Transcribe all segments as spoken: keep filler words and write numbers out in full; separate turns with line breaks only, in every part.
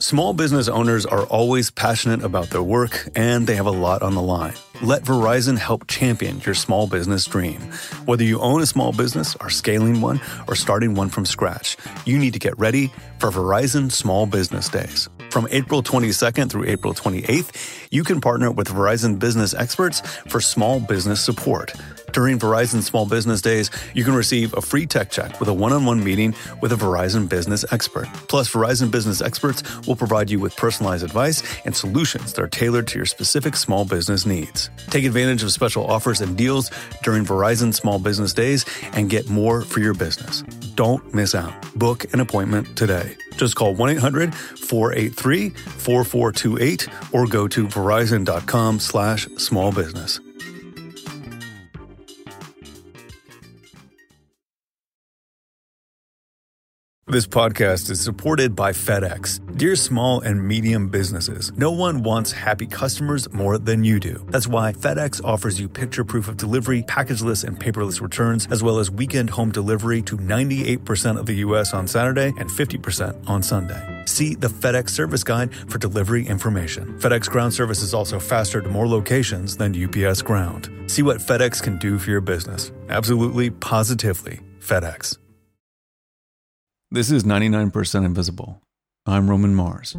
Small business owners are always passionate about their work, and they have a lot on the line. Let Verizon help champion your small business dream. Whether you own a small business, are scaling one, or starting one from scratch, you need to get ready for Verizon Small Business Days. From April twenty-second through April twenty-eighth, you can partner with Verizon business experts for small business support. During Verizon Small Business Days, you can receive a free tech check with a one-on-one meeting with a Verizon business expert. Plus, Verizon business experts will provide you with personalized advice and solutions that are tailored to your specific small business needs. Take advantage of special offers and deals during Verizon Small Business Days and get more for your business. Don't miss out. Book an appointment today. Just call one eight hundred four eight three four four two eight or go to verizon.com slash small business. This podcast is supported by FedEx. Dear small and medium businesses, no one wants happy customers more than you do. That's why FedEx offers you picture proof of delivery, packageless and paperless returns, as well as weekend home delivery to ninety-eight percent of the U S on Saturday and fifty percent on Sunday. See the FedEx service guide for delivery information. FedEx Ground service is also faster to more locations than U P S Ground. See what FedEx can do for your business. Absolutely, positively, FedEx. This is ninety-nine percent Invisible. I'm Roman Mars.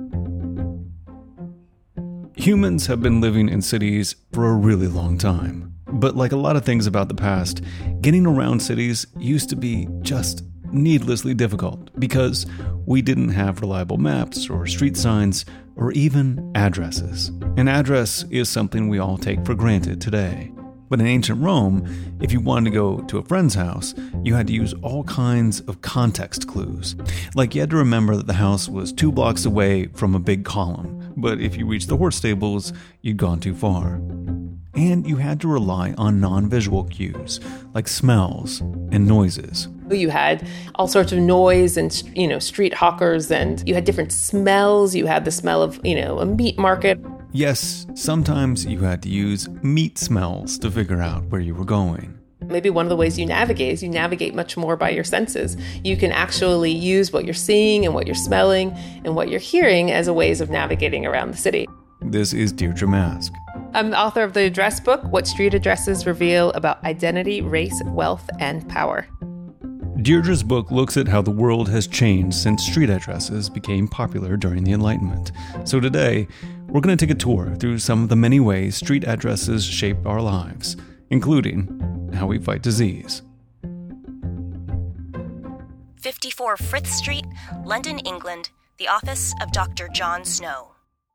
Humans have been living in cities for a really long time. But like a lot of things about the past, getting around cities used to be just needlessly difficult because we didn't have reliable maps or street signs or even addresses. An address is something we all take for granted today. But in ancient Rome, if you wanted to go to a friend's house, you had to use all kinds of context clues. Like you had to remember that the house was two blocks away from a big column, but if you reached the horse stables, you'd gone too far. And you had to rely on non-visual cues, like smells and noises.
You had all sorts of noise and, you know, street hawkers, and you had different smells. You had the smell of, you know, a meat market.
Yes, sometimes you had to use meat smells to figure out where you were going.
Maybe one of the ways you navigate is you navigate much more by your senses. You can actually use what you're seeing and what you're smelling and what you're hearing as a ways of navigating around the city.
This is Deirdre Mask.
I'm the author of the address book, What Street Addresses Reveal About Identity, Race, Wealth, and Power.
Deirdre's book looks at how the world has changed since street addresses became popular during the Enlightenment. So today, we're going to take a tour through some of the many ways street addresses shape our lives, including how we fight disease.
fifty-four Frith Street, London, England, the office of Doctor John Snow.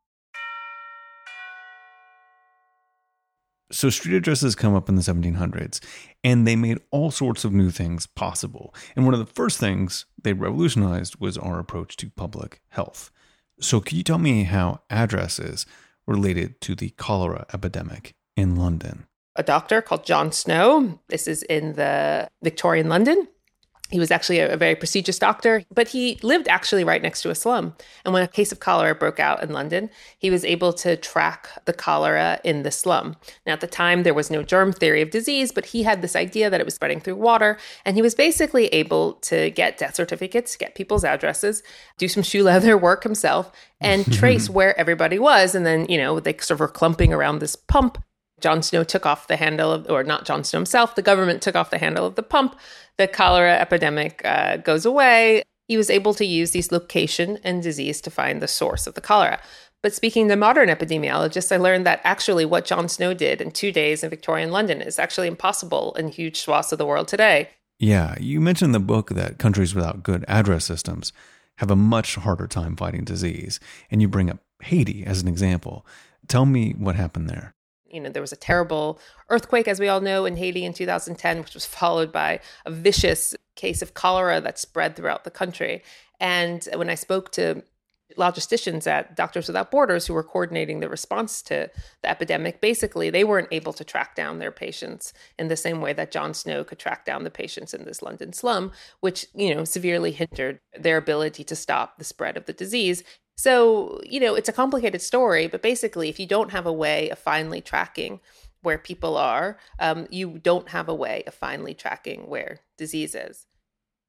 So street addresses come up in the seventeen hundreds, and they made all sorts of new things possible. And one of the first things they revolutionized was our approach to public health. So can you tell me how addresses related to the cholera epidemic in London?
A doctor called John Snow. This is in the Victorian London. He was actually a, a very prestigious doctor, but he lived actually right next to a slum. And when a case of cholera broke out in London, he was able to track the cholera in the slum. Now, at the time, there was no germ theory of disease, but he had this idea that it was spreading through water. And he was basically able to get death certificates, get people's addresses, do some shoe leather work himself, and trace where everybody was. And then, you know, they sort of were clumping around this pump. John Snow took off the handle of, or not John Snow himself, the government took off the handle of the pump. The cholera epidemic uh, goes away. He was able to use these location and disease to find the source of the cholera. But speaking to modern epidemiologists, I learned that actually what John Snow did in two days in Victorian London is actually impossible in huge swaths of the world today.
Yeah, you mentioned in the book that countries without good address systems have a much harder time fighting disease. And you bring up Haiti as an example. Tell me what happened there.
You know, there was a terrible earthquake, as we all know, in Haiti in two thousand ten, which was followed by a vicious case of cholera that spread throughout the country. And when I spoke to logisticians at Doctors Without Borders who were coordinating the response to the epidemic, basically they weren't able to track down their patients in the same way that John Snow could track down the patients in this London slum, which, you know, severely hindered their ability to stop the spread of the disease. So, you know, it's a complicated story, but basically, if you don't have a way of finally tracking where people are, um, you don't have a way of finally tracking where disease is.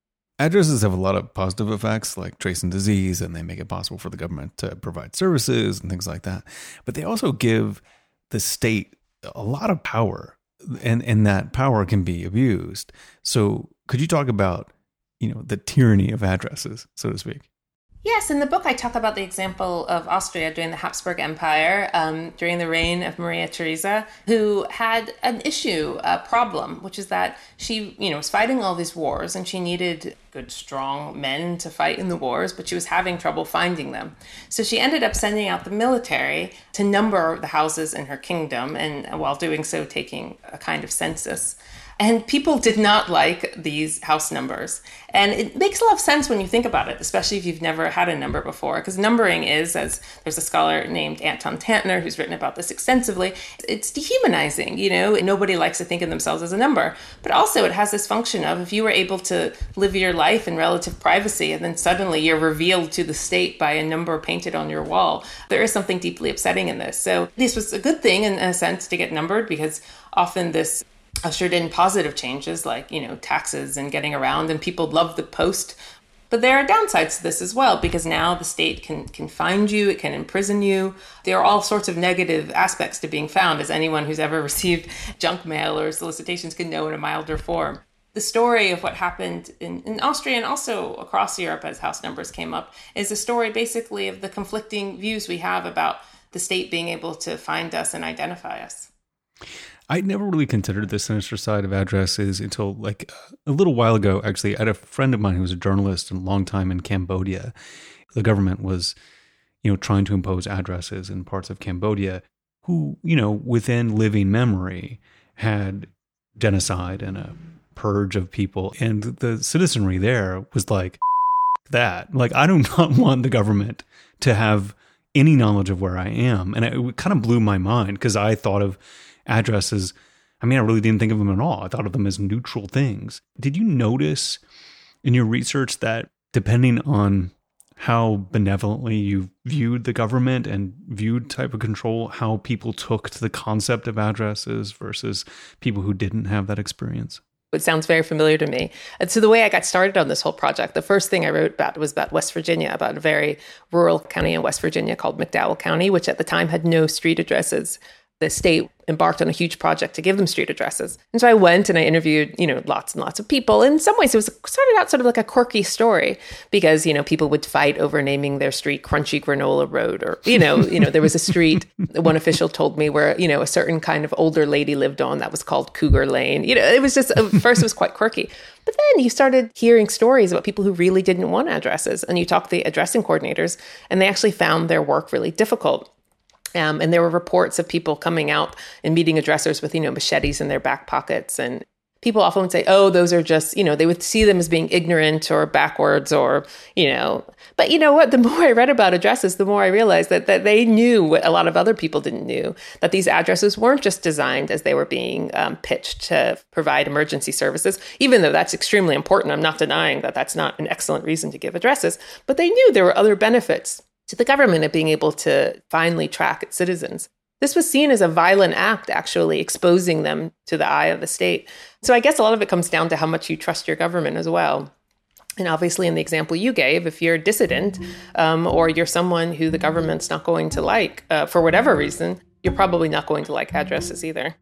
Addresses have a lot of positive effects like tracing disease, and they make it possible for the government to provide services and things like that. But they also give the state a lot of power, and, and that power can be abused. So could you talk about, you know, the tyranny of addresses, so to speak?
Yes, in the book I talk about the example of Austria during the Habsburg Empire, um, during the reign of Maria Theresa, who had an issue, a problem, which is that she, you know, was fighting all these wars and she needed good, strong men to fight in the wars, but she was having trouble finding them. So she ended up sending out the military to number the houses in her kingdom, and while doing so, taking a kind of census. And people did not like these house numbers. And it makes a lot of sense when you think about it, especially if you've never had a number before, because numbering is, as there's a scholar named Anton Tantner who's written about this extensively, it's dehumanizing. You know, nobody likes to think of themselves as a number. But also it has this function of, if you were able to live your life in relative privacy and then suddenly you're revealed to the state by a number painted on your wall, there is something deeply upsetting in this. So this was a good thing in a sense to get numbered, because often this ushered in positive changes like, you know, taxes and getting around, and people love the post. But there are downsides to this as well, because now the state can, can find you, it can imprison you. There are all sorts of negative aspects to being found, as anyone who's ever received junk mail or solicitations can know in a milder form. The story of what happened in, in Austria and also across Europe as house numbers came up is a story basically of the conflicting views we have about the state being able to find us and identify us.
I never really considered the sinister side of addresses until like a little while ago. Actually, I had a friend of mine who was a journalist and a long time in Cambodia. The government was, you know, trying to impose addresses in parts of Cambodia who, you know, within living memory had genocide and a purge of people. And the citizenry there was like, that. Like, I do not want the government to have any knowledge of where I am. And it kind of blew my mind, because I thought of addresses, I mean, I really didn't think of them at all. I thought of them as neutral things. Did you notice in your research that depending on how benevolently you viewed the government and viewed type of control, how people took to the concept of addresses versus people who didn't have that experience?
It sounds very familiar to me. And so the way I got started on this whole project, the first thing I wrote about was about West Virginia, about a very rural county in West Virginia called McDowell County, which at the time had no street addresses. The state embarked on a huge project to give them street addresses. And so I went and I interviewed, you know, lots and lots of people. In some ways, it was started out sort of like a quirky story, because, you know, people would fight over naming their street Crunchy Granola Road, or, you know, you know, there was a street, one official told me, where, you know, a certain kind of older lady lived on that was called Cougar Lane. You know, it was just, at first it was quite quirky. But then you started hearing stories about people who really didn't want addresses. And you talk to the addressing coordinators, and they actually found their work really difficult. Um, and there were reports of people coming out and meeting addressers with, you know, machetes in their back pockets. And people often would say, oh, those are just, you know, they would see them as being ignorant or backwards or, you know. But you know what? The more I read about addresses, the more I realized that, that they knew what a lot of other people didn't know, that these addresses weren't just designed as they were being um, pitched to provide emergency services, even though that's extremely important. I'm not denying that that's not an excellent reason to give addresses, but they knew there were other benefits to the government of being able to finally track its citizens. This was seen as a violent act, actually exposing them to the eye of the state. So I guess a lot of it comes down to how much you trust your government as well. And obviously, in the example you gave, if you're a dissident um, or you're someone who the government's not going to like uh, for whatever reason, you're probably not going to like addresses either.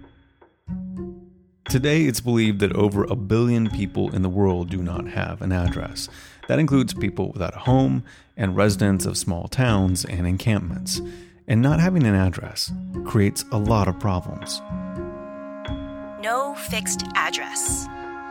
Today, it's believed that over a billion people in the world do not have an address. That includes people without a home and residents of small towns and encampments. And not having an address creates a lot of problems.
No fixed address.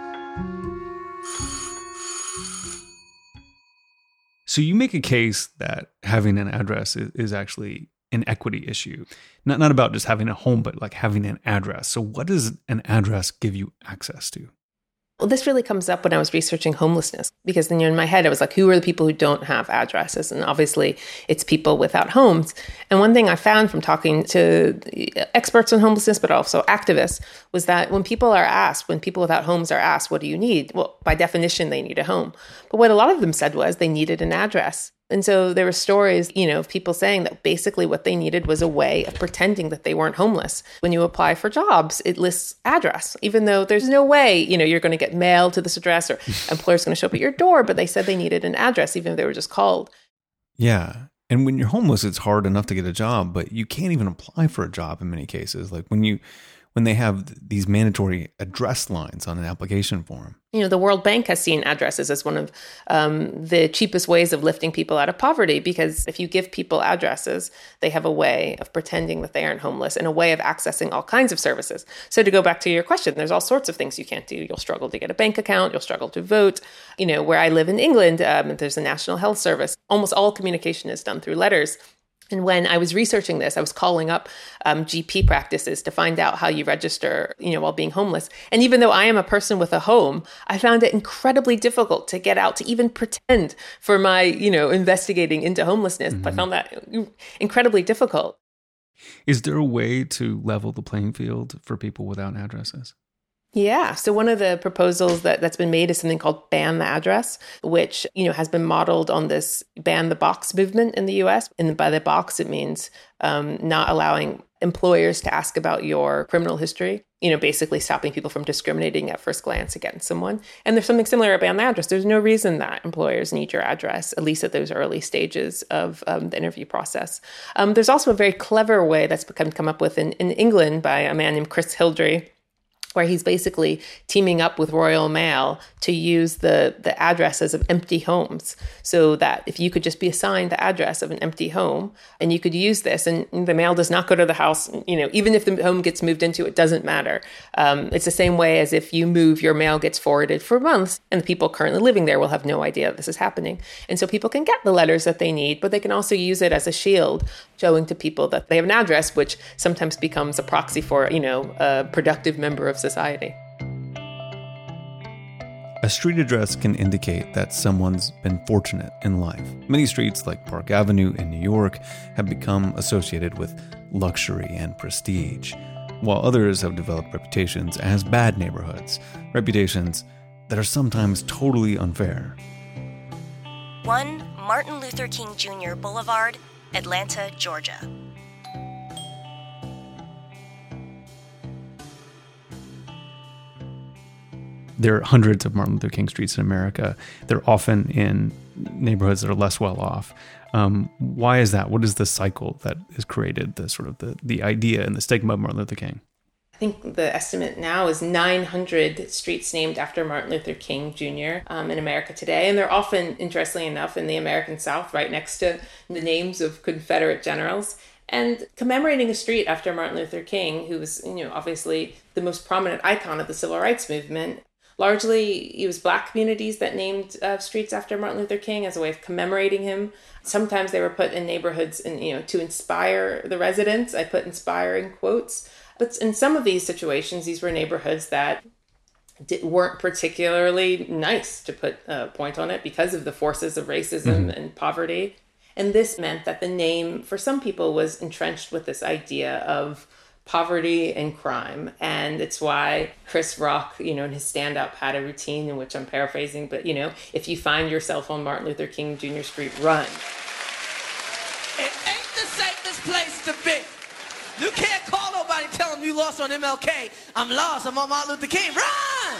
So you make a case that having an address is, is actually an equity issue. Not, not about just having a home, but like having an address. So what does an address give you access to?
Well, this really comes up when I was researching homelessness, because then in my head, I was like, who are the people who don't have addresses? And obviously, it's people without homes. And one thing I found from talking to experts on homelessness, but also activists, was that when people are asked, when people without homes are asked, what do you need? Well, by definition, they need a home. But what a lot of them said was they needed an address. And so there were stories, you know, of people saying that basically what they needed was a way of pretending that they weren't homeless. When you apply for jobs, it lists address, even though there's no way, you know, you're going to get mail to this address or employer's going to show up at your door. But they said they needed an address, even if they were just called.
Yeah. And when you're homeless, it's hard enough to get a job, but you can't even apply for a job in many cases. Like when you, when they have these mandatory address lines on an application form.
You know, the World Bank has seen addresses as one of um, the cheapest ways of lifting people out of poverty, because if you give people addresses, they have a way of pretending that they aren't homeless and a way of accessing all kinds of services. So to go back to your question, there's all sorts of things you can't do. You'll struggle to get a bank account. You'll struggle to vote. You know, where I live in England, um, there's a National Health Service. Almost all communication is done through letters. And when I was researching this, I was calling up um, G P practices to find out how you register, you know, while being homeless. And even though I am a person with a home, I found it incredibly difficult to get out to even pretend for my, you know, investigating into homelessness. Mm-hmm. I found that incredibly difficult.
Is there a way to level the playing field for people without addresses?
Yeah. So one of the proposals that, that's been made is something called Ban the Address, which, you know, has been modeled on this Ban the Box movement in the U S. And by the box, it means um, not allowing employers to ask about your criminal history, you know, basically stopping people from discriminating at first glance against someone. And there's something similar about the address. There's no reason that employers need your address, at least at those early stages of um, the interview process. Um, there's also a very clever way that's become come up with in, in England by a man named Chris Hildrey, where he's basically teaming up with Royal Mail to use the, the addresses of empty homes, so that if you could just be assigned the address of an empty home and you could use this, and the mail does not go to the house, you know, even if the home gets moved into, it doesn't matter. Um, it's the same way as if you move, your mail gets forwarded for months and the people currently living there will have no idea this is happening. And so people can get the letters that they need, but they can also use it as a shield, showing to people that they have an address, which sometimes becomes a proxy for, you know, a productive member of society.
A street address can indicate that someone's been fortunate in life. Many streets, like Park Avenue in New York, have become associated with luxury and prestige, while others have developed reputations as bad neighborhoods, reputations that are sometimes totally unfair.
one Martin Luther King Junior Boulevard, Atlanta, Georgia.
There are hundreds of Martin Luther King streets in America. They're often in neighborhoods that are less well off. Um, why is that? What is the cycle that has created the sort of the, the idea and the stigma of Martin Luther King?
I think the estimate now is nine hundred streets named after Martin Luther King Junior um, in America today. And they're often, interestingly enough, in the American South, right next to the names of Confederate generals. And commemorating a street after Martin Luther King, who was, you know, obviously the most prominent icon of the civil rights movement. Largely, it was Black communities that named uh, streets after Martin Luther King as a way of commemorating him. Sometimes they were put in neighborhoods, and you know, to inspire the residents. I put inspiring quotes. But in some of these situations, these were neighborhoods that did, weren't particularly nice, to put a point on it, because of the forces of racism mm-hmm. and poverty. And this meant that the name, for some people, was entrenched with this idea of poverty and crime. And it's why Chris Rock, you know, in his stand-up had a routine in which I'm paraphrasing, but, you know, if you find yourself on Martin Luther King Junior Street, run.
It ain't the safest place to be. You can't call nobody and tell them you lost on M L K. I'm lost, I'm on Martin Luther King. Run!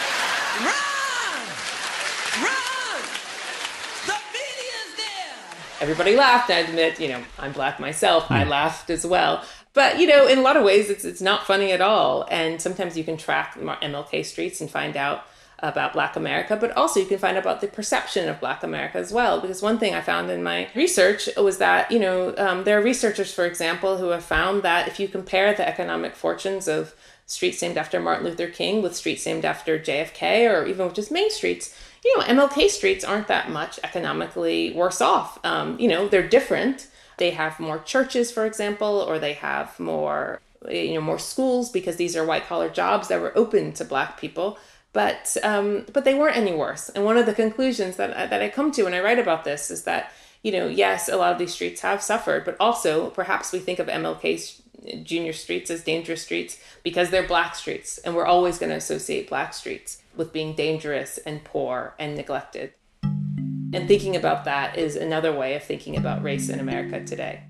Run! Run! The media's there!
Everybody laughed. I admit, you know, I'm Black myself. I laughed as well. But, you know, in a lot of ways, it's it's not funny at all. And sometimes you can track M L K streets and find out about Black America, but also you can find out about the perception of Black America as well. Because one thing I found in my research was that, you know, um, there are researchers, for example, who have found that if you compare the economic fortunes of streets named after Martin Luther King with streets named after J F K, or even with just main streets, you know, M L K streets aren't that much economically worse off. Um, you know, they're different. They have more churches, for example, or they have more, you know, more schools, because these are white collar jobs that were open to Black people. But um, but they weren't any worse. And one of the conclusions that I, that I come to when I write about this is that, you know, yes, a lot of these streets have suffered, but also perhaps we think of M L K Junior streets as dangerous streets because they're Black streets. And we're always going to associate Black streets with being dangerous and poor and neglected. And thinking about that is another way of thinking about race in America today.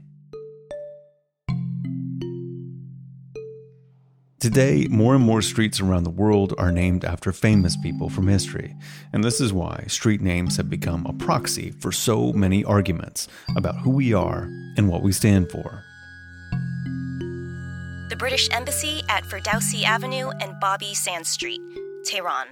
Today, more and more streets around the world are named after famous people from history. And this is why street names have become a proxy for so many arguments about who we are and what we stand for.
The British Embassy at Ferdowsi Avenue and Bobby Sands Street, Tehran.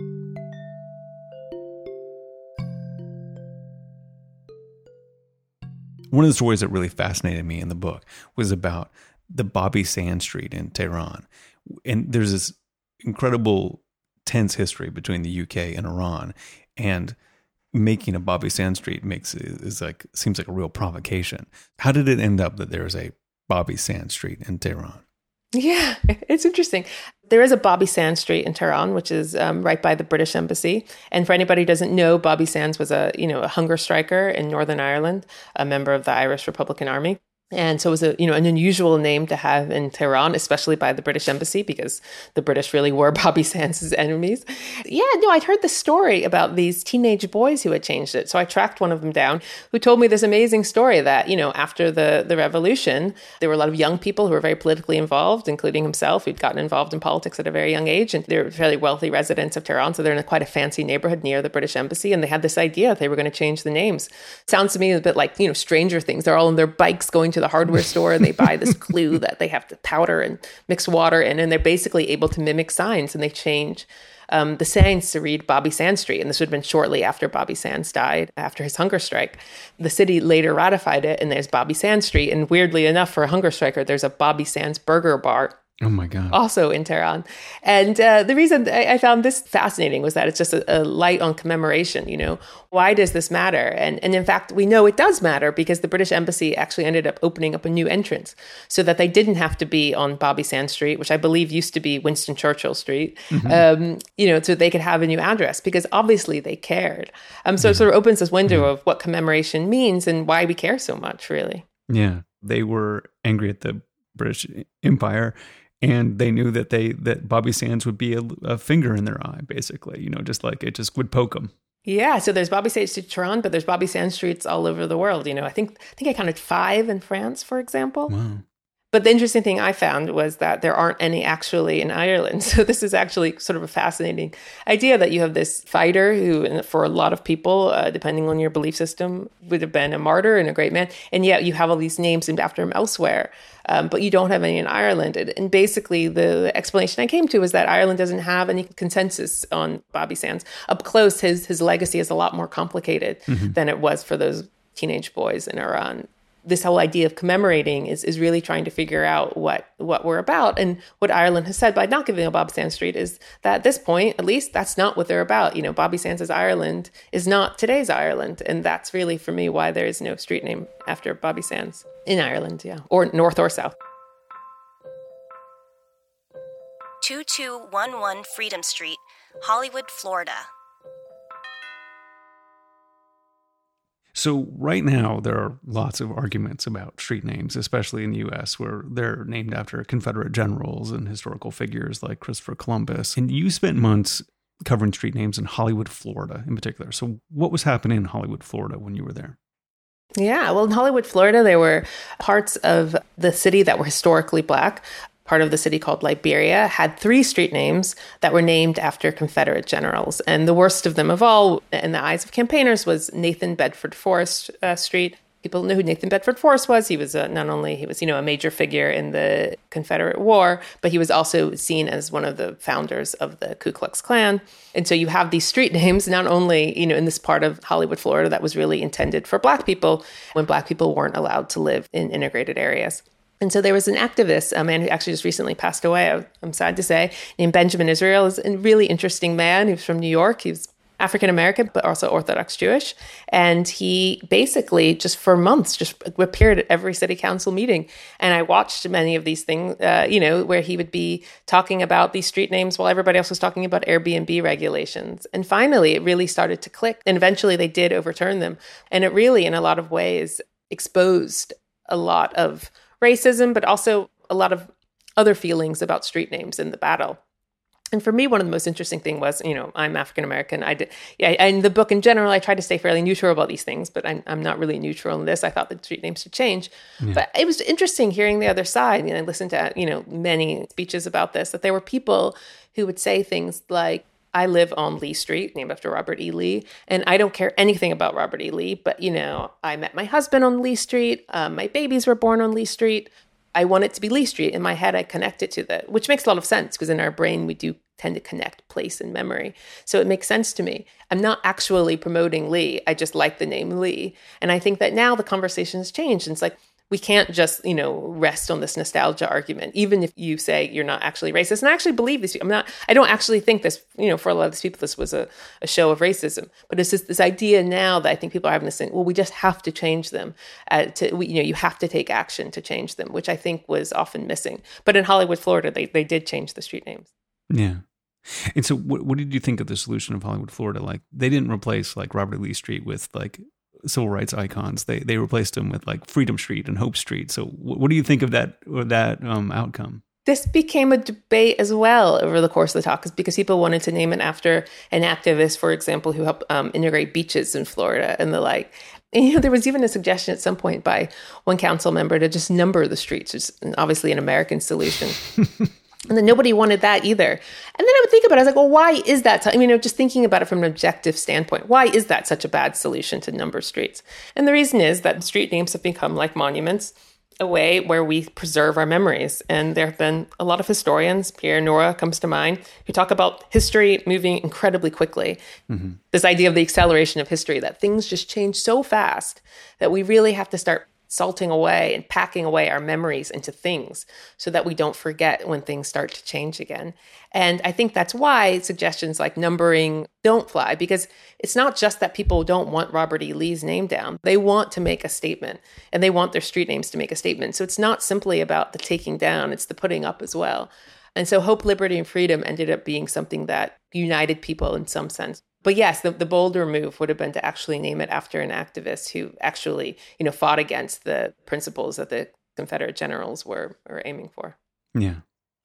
One of the stories that really fascinated me in the book was about the Bobby Sands Street in Tehran. And there's this incredible tense history between the U K and Iran, and making a Bobby Sands Street makes is like seems like a real provocation. How did it end up that there's a Bobby Sands Street in Tehran?
Yeah, it's interesting. There is a Bobby Sands Street in Tehran, which is um, right by the British Embassy. And for anybody who doesn't know, Bobby Sands was a, you know, a hunger striker in Northern Ireland, a member of the Irish Republican Army. And so it was a, you know, an unusual name to have in Tehran, especially by the British Embassy, because the British really were Bobby Sands' enemies. Yeah, no, I'd heard the story about these teenage boys who had changed it. So I tracked one of them down who told me this amazing story that, you know, after the, the revolution, there were a lot of young people who were very politically involved, including himself, who'd gotten involved in politics at a very young age. And they're fairly wealthy residents of Tehran. So they're in a, quite a fancy neighborhood near the British Embassy. And they had this idea that they were going to change the names. Sounds to me a bit like, you know, Stranger Things. They're all on their bikes going to the hardware store and they buy this glue that they have to powder and mix water in, and they're basically able to mimic signs, and they change um, the signs to read Bobby Sands Street. And this would have been shortly after Bobby Sands died, after his hunger strike. The city later ratified it, and there's Bobby Sands Street. And weirdly enough, for a hunger striker, there's a Bobby Sands burger bar.
Oh my God.
Also in Tehran. And uh, the reason I, I found this fascinating was that it's just a, a light on commemoration, you know. Why does this matter? And, and in fact, we know it does matter because the British Embassy actually ended up opening up a new entrance so that they didn't have to be on Bobby Sands Street, which I believe used to be Winston Churchill Street, mm-hmm. um, you know, so they could have a new address because obviously they cared. Um, so mm-hmm. it sort of opens this window mm-hmm. of what commemoration means and why we care so much, really.
Yeah. They were angry at the British Empire. And they knew that they that Bobby Sands would be a, a finger in their eye, basically, you know, just like it just would poke them.
Yeah, so there's Bobby Sands Street in Tehran, but there's Bobby Sands Streets all over the world. You know, I think I think I counted five in France, for example.
Wow.
But the interesting thing I found was that there aren't any actually in Ireland. So this is actually sort of a fascinating idea that you have this fighter who, for a lot of people, uh, depending on your belief system, would have been a martyr and a great man. And yet you have all these names named after him elsewhere. Um, but you don't have any in Ireland. And, and basically the explanation I came to is that Ireland doesn't have any consensus on Bobby Sands. Up close, his his legacy is a lot more complicated mm-hmm. than it was for those teenage boys in Iran. This whole idea of commemorating is, is really trying to figure out what, what we're about. And what Ireland has said by not giving a Bobby Sands Street is that at this point, at least, that's not what they're about. You know, Bobby Sands' Ireland is not today's Ireland. And that's really, for me, why there is no street name after Bobby Sands in Ireland, yeah, or north or south.
two two one one Freedom Street, Hollywood, Florida.
So right now, there are lots of arguments about street names, especially in the U S, where they're named after Confederate generals and historical figures like Christopher Columbus. And you spent months covering street names in Hollywood, Florida in particular. So what was happening in Hollywood, Florida when you were there?
Yeah, well, in Hollywood, Florida, there were parts of the city that were historically Black. Part of the city called Liberia had three street names that were named after Confederate generals. And the worst of them of all, in the eyes of campaigners, was Nathan Bedford Forrest uh, Street. People knew who Nathan Bedford Forrest was. He was uh, not only, he was, you know, a major figure in the Confederate War, but he was also seen as one of the founders of the Ku Klux Klan. And so you have these street names, not only, you know, in this part of Hollywood, Florida, that was really intended for Black people when Black people weren't allowed to live in integrated areas. And so there was an activist, a man who actually just recently passed away, I'm sad to say, named Benjamin Israel. He's a really interesting man. He was from New York. He was African-American, but also Orthodox Jewish. And he basically just for months just appeared at every city council meeting. And I watched many of these things, uh, you know, where he would be talking about these street names while everybody else was talking about Airbnb regulations. And finally, it really started to click. And eventually they did overturn them. And it really, in a lot of ways, exposed a lot of racism, but also a lot of other feelings about street names in the battle. And for me, one of the most interesting things was, you know, I'm African-American. I did, yeah, and the book in general, I tried to stay fairly neutral about these things, but I'm, I'm not really neutral in this. I thought the street names should change. Yeah. But it was interesting hearing the other side. You know, I listened to, you know, many speeches about this, that there were people who would say things like, I live on Lee Street, named after Robert E. Lee, and I don't care anything about Robert E. Lee, but, you know, I met my husband on Lee Street. Um, my babies were born on Lee Street. I want it to be Lee Street. In my head, I connect it to that, which makes a lot of sense because in our brain, we do tend to connect place and memory. So it makes sense to me. I'm not actually promoting Lee. I just like the name Lee. And I think that now the conversation has changed. And it's like, we can't just, you know, rest on this nostalgia argument, even if you say you're not actually racist. And I actually believe these people. I'm not, I don't actually think this, you know, for a lot of these people, this was a, a show of racism. But it's just this idea now that I think people are having this thing, well, we just have to change them. Uh, to, we, you know, you have to take action to change them, which I think was often missing. But in Hollywood, Florida, they, they did change the street names.
Yeah. And so what, what did you think of the solution of Hollywood, Florida? Like, they didn't replace like Robert Lee Street with like civil rights icons. They they replaced them with like Freedom Street and Hope Street. So what, what do you think of that or that um, outcome?
This became a debate as well over the course of the talk, because people wanted to name it after an activist, for example, who helped um, integrate beaches in Florida and the like. And, you know, there was even a suggestion at some point by one council member to just number the streets, which is obviously an American solution. And then nobody wanted that either. And then I would think about it. I was like, well, why is that? I mean, you know, just thinking about it from an objective standpoint, why is that such a bad solution to number streets? And the reason is that street names have become like monuments, a way where we preserve our memories. And there have been a lot of historians, Pierre Nora comes to mind, who talk about history moving incredibly quickly. Mm-hmm. This idea of the acceleration of history, that things just change so fast that we really have to start salting away and packing away our memories into things so that we don't forget when things start to change again. And I think that's why suggestions like numbering don't fly, because it's not just that people don't want Robert E. Lee's name down. They want to make a statement, and they want their street names to make a statement. So it's not simply about the taking down, it's the putting up as well. And so hope, liberty, and freedom ended up being something that united people in some sense. But yes, the, the bolder move would have been to actually name it after an activist who actually, you know, fought against the principles that the Confederate generals were, were aiming for.
Yeah.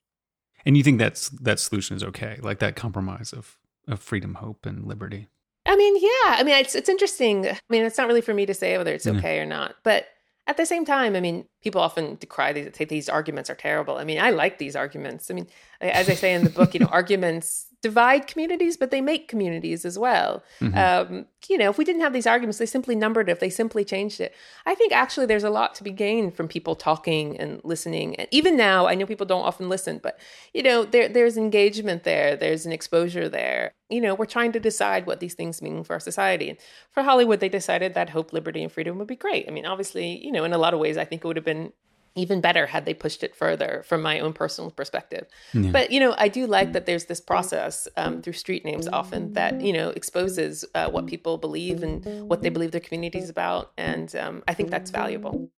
And you think that's that solution is okay, like that compromise of, of freedom, hope, and liberty?
I mean, yeah. I mean, it's it's interesting. I mean, it's not really for me to say whether it's okay yeah. or not. But at the same time, I mean, people often decry these, say these arguments are terrible. I mean, I like these arguments. I mean, as I say in the book, you know, arguments divide communities, but they make communities as well. Mm-hmm. Um, you know, if we didn't have these arguments, they simply numbered it, if they simply changed it. I think actually there's a lot to be gained from people talking and listening. And even now, I know people don't often listen, but, you know, there there's engagement there. There's an exposure there. You know, we're trying to decide what these things mean for our society. And for Hollywood, they decided that hope, liberty, and freedom would be great. I mean, obviously, you know, in a lot of ways, I think it would have been even better had they pushed it further from my own personal perspective. Yeah. But, you know, I do like that there's this process um, through street names often that, you know, exposes uh, what people believe and what they believe their community is about. And um, I think that's valuable.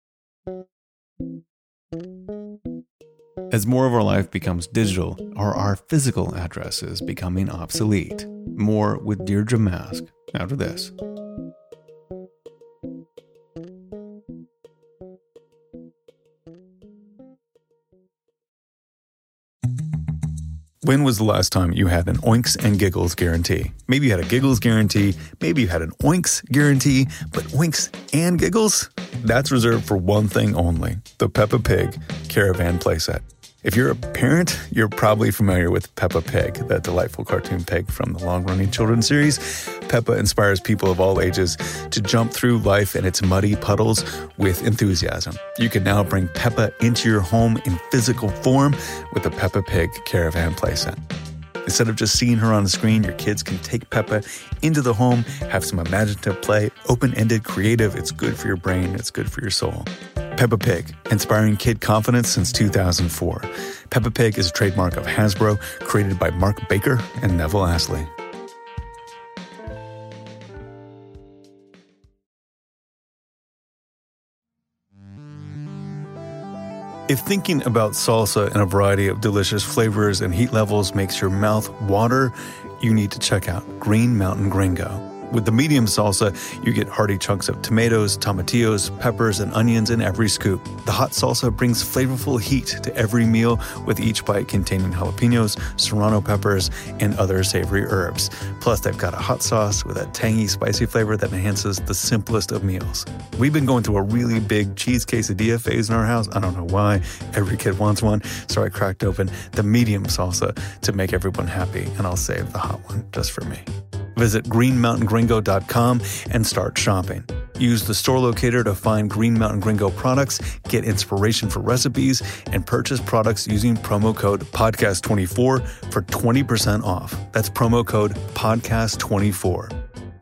As more of our life becomes digital, are our physical addresses becoming obsolete? More with Deirdre Mask after this. When was the last time you had an Oinks and Giggles guarantee? Maybe you had a Giggles guarantee, maybe you had an Oinks guarantee, but Oinks and Giggles? That's reserved for one thing only, the Peppa Pig Caravan playset. If you're a parent, you're probably familiar with Peppa Pig, that delightful cartoon pig from the long-running children's series. Peppa inspires people of all ages to jump through life and its muddy puddles with enthusiasm. You can now bring Peppa into your home in physical form with the Peppa Pig Caravan playset. Instead of just seeing her on the screen, your kids can take Peppa into the home, have some imaginative play, open-ended, creative. It's good for your brain. It's good for your soul. Peppa Pig, inspiring kid confidence since two thousand four. Peppa Pig is a trademark of Hasbro, created by Mark Baker and Neville Astley. If thinking about salsa and a variety of delicious flavors and heat levels makes your mouth water, you need to check out Green Mountain Gringo. With the medium salsa, you get hearty chunks of tomatoes, tomatillos, peppers, and onions in every scoop. The hot salsa brings flavorful heat to every meal, with each bite containing jalapenos, serrano peppers, and other savory herbs. Plus, they've got a hot sauce with a tangy, spicy flavor that enhances the simplest of meals. We've been going through a really big cheese quesadilla phase in our house. I don't know why. Every kid wants one, so I cracked open the medium salsa to make everyone happy, and I'll save the hot one just for me. Visit green mountain gringo dot com and start shopping. Use the store locator to find Green Mountain Gringo products, get inspiration for recipes, and purchase products using promo code podcast twenty-four for twenty percent off. That's promo code podcast twenty-four.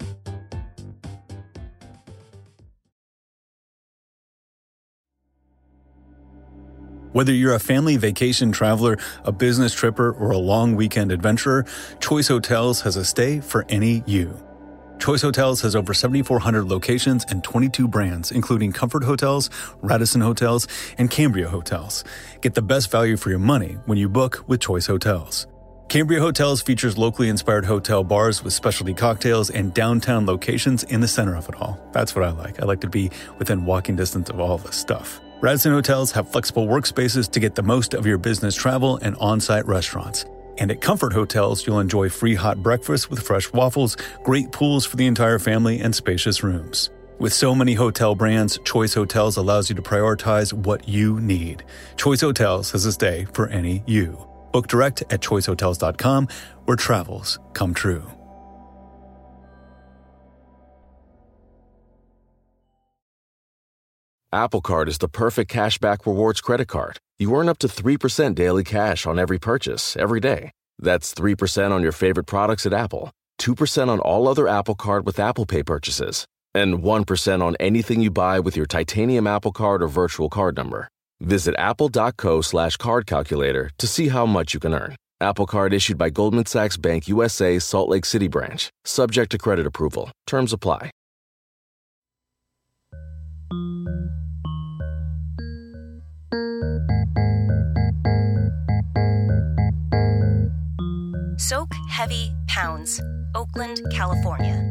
Whether you're a family vacation traveler, a business tripper, or a long weekend adventurer, Choice Hotels has a stay for any you. Choice Hotels has over seventy-four hundred locations and twenty-two brands, including Comfort Hotels, Radisson Hotels, and Cambria Hotels. Get the best value for your money when you book with Choice Hotels. Cambria Hotels features locally inspired hotel bars with specialty cocktails and downtown locations in the center of it all. That's what I like. I like to be within walking distance of all this stuff. Radisson Hotels have flexible workspaces to get the most of your business travel and on-site restaurants. And at Comfort Hotels, you'll enjoy free hot breakfast with fresh waffles, great pools for the entire family, and spacious rooms. With so many hotel brands, Choice Hotels allows you to prioritize what you need. Choice Hotels has a stay for any you. Book direct at choice hotels dot com, where travels come true.
Apple Card is the perfect cashback rewards credit card. You earn up to three percent daily cash on every purchase, every day. That's three percent on your favorite products at Apple, two percent on all other Apple Card with Apple Pay purchases, and one percent on anything you buy with your titanium Apple Card or virtual card number. Visit apple.co slash card calculator to see how much you can earn. Apple Card issued by Goldman Sachs Bank U S A, Salt Lake City branch. Subject to credit approval. Terms apply.
Soak Heavy Pounds, Oakland, California.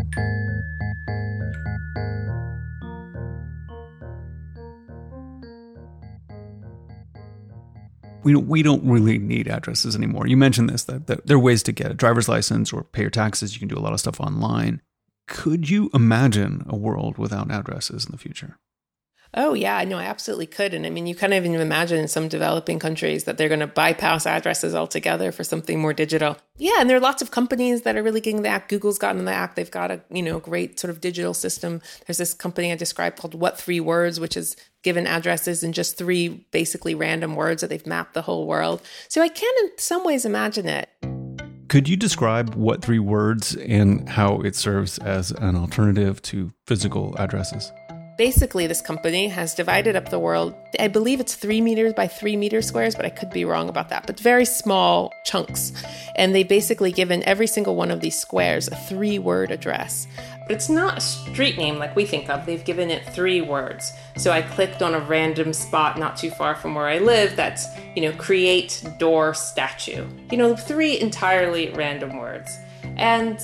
We don't, we don't really need addresses anymore. You mentioned this, that, that there are ways to get a driver's license or pay your taxes. You can do a lot of stuff online. Could you imagine a world without addresses in the future?
Oh, yeah, no, I absolutely could. And I mean, you kind of even imagine in some developing countries that they're going to bypass addresses altogether for something more digital. Yeah, and there are lots of companies that are really getting the act. Google's gotten the act. They've got a, you know, great sort of digital system. There's this company I described called What Three Words, which is given addresses in just three basically random words that they've mapped the whole world. So I can in some ways imagine it.
Could you describe What Three Words and how it serves as an alternative to physical addresses?
Basically, this company has divided up the world. I believe it's three meters by three meter squares, but I could be wrong about that. But very small chunks. And they've basically given every single one of these squares a three-word address. But it's not a street name like we think of. They've given it three words. So I clicked on a random spot not too far from where I live that's, you know, create door statue. You know, three entirely random words. And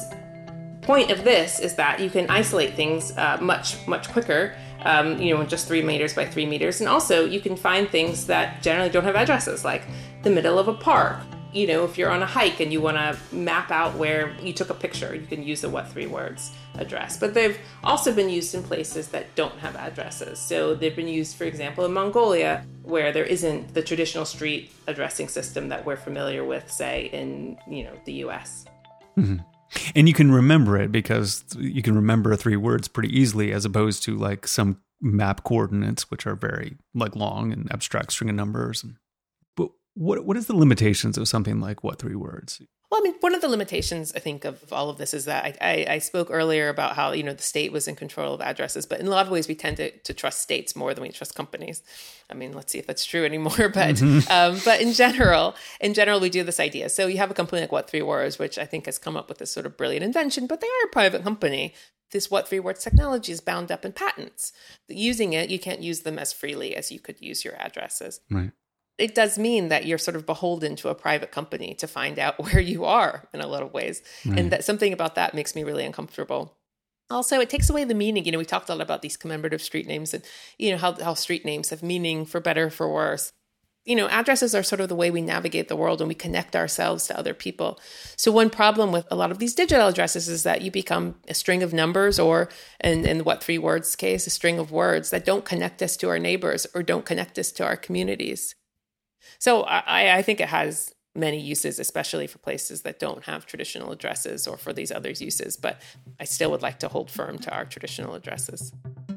point of this is that you can isolate things uh, much, much quicker, um, you know, in just three meters by three meters. And also you can find things that generally don't have addresses, like the middle of a park. You know, if you're on a hike and you want to map out where you took a picture, you can use the What Three Words address. But they've also been used in places that don't have addresses. So they've been used, for example, in Mongolia, where there isn't the traditional street addressing system that we're familiar with, say, in, you know, the U S.
Mm-hmm. And you can remember it because you can remember three words pretty easily, as opposed to like some map coordinates, which are very like long and abstract string of numbers. But what what is the limitations of something like What Three Words?
Well, I mean, one of the limitations, I think, of all of this is that I, I, I spoke earlier about how, you know, the state was in control of addresses, but in a lot of ways we tend to, to trust states more than we trust companies. I mean, let's see if that's true anymore, but mm-hmm. um, but in general, in general, we do have this idea. So you have a company like What Three Words, which I think has come up with this sort of brilliant invention, but they are a private company. This What Three Words technology is bound up in patents. Using it, you can't use them as freely as you could use your addresses.
Right.
it does mean that you're sort of beholden to a private company to find out where you are in a lot of ways. Mm. And that something about that makes me really uncomfortable. Also, it takes away the meaning. You know, we talked a lot about these commemorative street names and, you know, how, how street names have meaning for better, for worse. You know, addresses are sort of the way we navigate the world and we connect ourselves to other people. So one problem with a lot of these digital addresses is that you become a string of numbers or, in, in what three words case, a string of words that don't connect us to our neighbors or don't connect us to our communities. So I, I think it has many uses, especially for places that don't have traditional addresses or for these other uses. But I still would like to hold firm to our traditional addresses.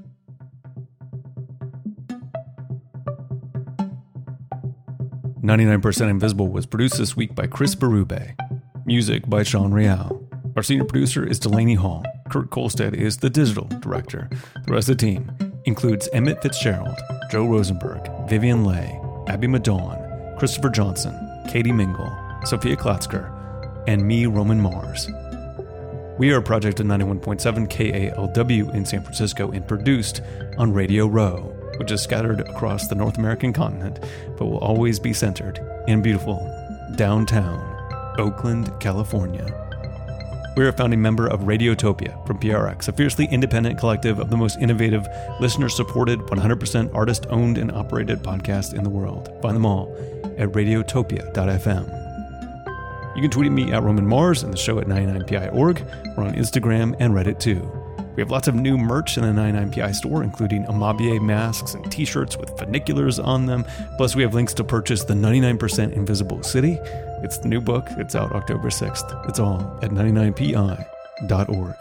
ninety-nine percent Invisible was produced this week by Chris Berube. Music by Sean Real. Our senior producer is Delaney Hall. Kurt Kolstad is the digital director. The rest of the team includes Emmett Fitzgerald, Joe Rosenberg, Vivian Leigh, Abby Madon, Christopher Johnson, Katie Mingle, Sophia Klatzker, and me, Roman Mars. We are a project of ninety-one point seven K A L W in San Francisco and produced on Radio Row, which is scattered across the North American continent, but will always be centered in beautiful downtown Oakland, California. We're a founding member of Radiotopia from P R X, a fiercely independent collective of the most innovative, listener-supported, one hundred percent artist-owned and operated podcast in the world. Find them all at radiotopia dot f m. You can tweet at me at Roman Mars and the show at ninety-nine P I dot org. We're on Instagram and Reddit too. We have lots of new merch in the ninety-nine P I store, including Amabier masks and t-shirts with funiculars on them. Plus, we have links to purchase the ninety-nine percent Invisible City. It's the new book. It's out October sixth. It's all at ninety-nine P I dot org.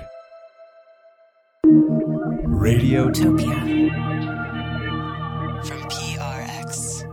Radiotopia
from P R X.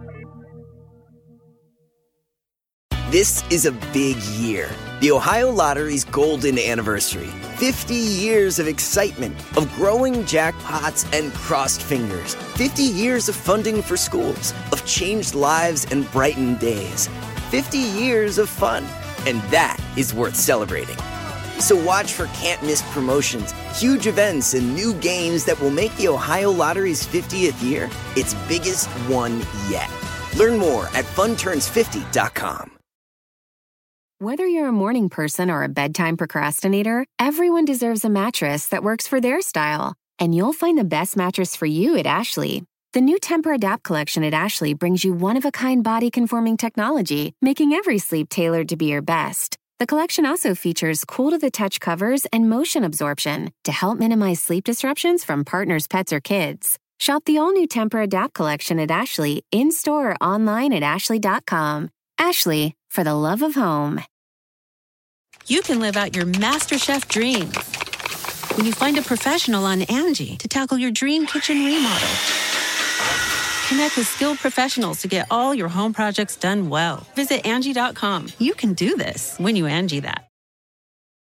This is a big year. The Ohio Lottery's golden anniversary. fifty years of excitement, of growing jackpots and crossed fingers. fifty years of funding for schools, of changed lives and brightened days. fifty years of fun, and that is worth celebrating. So watch for can't-miss promotions, huge events, and new games that will make the Ohio Lottery's fiftieth year its biggest one yet. Learn more at fun turns fifty dot com.
Whether you're a morning person or a bedtime procrastinator, everyone deserves a mattress that works for their style. And you'll find the best mattress for you at Ashley. The new Tempur-Adapt collection at Ashley brings you one-of-a-kind body-conforming technology, making every sleep tailored to be your best. The collection also features cool-to-the-touch covers and motion absorption to help minimize sleep disruptions from partners, pets, or kids. Shop the all-new Tempur-Adapt collection at Ashley, in-store or online at ashley dot com. Ashley, for the love of home.
You can live out your MasterChef dreams when you find a professional on Angie to tackle your dream kitchen remodel. Connect with skilled professionals to get all your home projects done well. Visit Angie dot com. You can do this when you Angie that.